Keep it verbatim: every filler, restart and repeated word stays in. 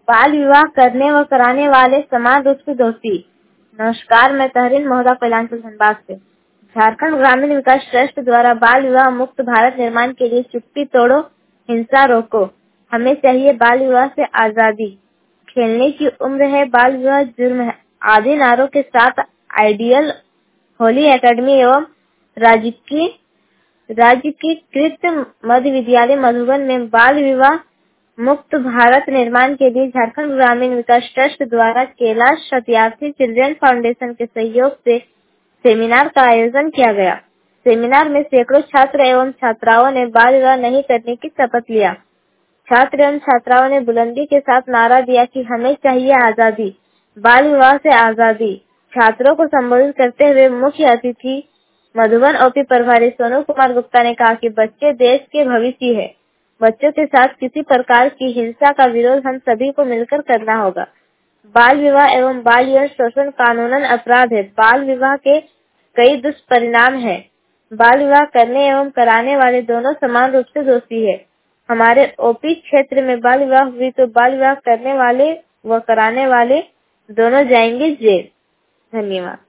बाल विवाह करने व कराने वाले समान रूप से दोषी। नमस्कार, मैं तहरीन महोदा कैलानपुर धनबाद से। झारखंड ग्रामीण विकास ट्रस्ट द्वारा बाल विवाह मुक्त भारत निर्माण के लिए चुप्पी तोड़ो, हिंसा रोको, हमें चाहिए बाल विवाह से आजादी, खेलने की उम्र है, बाल विवाह जुर्म है आदि नारों के साथ आइडियल होली एकेडमी एवं राज्य की राज्य की कृत मध्य विद्यालय मधुबन में बाल विवाह मुक्त भारत निर्माण के लिए झारखंड ग्रामीण विकास ट्रस्ट द्वारा कैलाश सत्यार्थी चिल्ड्रन फाउंडेशन के सहयोग से सेमिनार का आयोजन किया गया। सेमिनार में सैकड़ों छात्र एवं छात्राओं ने बाल विवाह नहीं करने की शपथ लिया। छात्र एवं छात्राओं ने बुलंदी के साथ नारा दिया कि हमें चाहिए आजादी, बाल विवाह से आजादी। छात्रों को संबोधित करते हुए मुख्य अतिथि मधुबन ओपी प्रभारी सोनू कुमार गुप्ता ने कहा कि बच्चे देश के भविष्य है। बच्चों के साथ किसी प्रकार की हिंसा का विरोध हम सभी को मिलकर करना होगा। बाल विवाह एवं बाल यौन शोषण कानूनन अपराध है। बाल विवाह के कई दुष्परिणाम हैं। बाल विवाह करने एवं कराने वाले दोनों समान रूप से दोषी है। हमारे ओपी क्षेत्र में बाल विवाह हुई तो बाल विवाह करने वाले व कराने वाले दोनों जाएंगे जेल। धन्यवाद।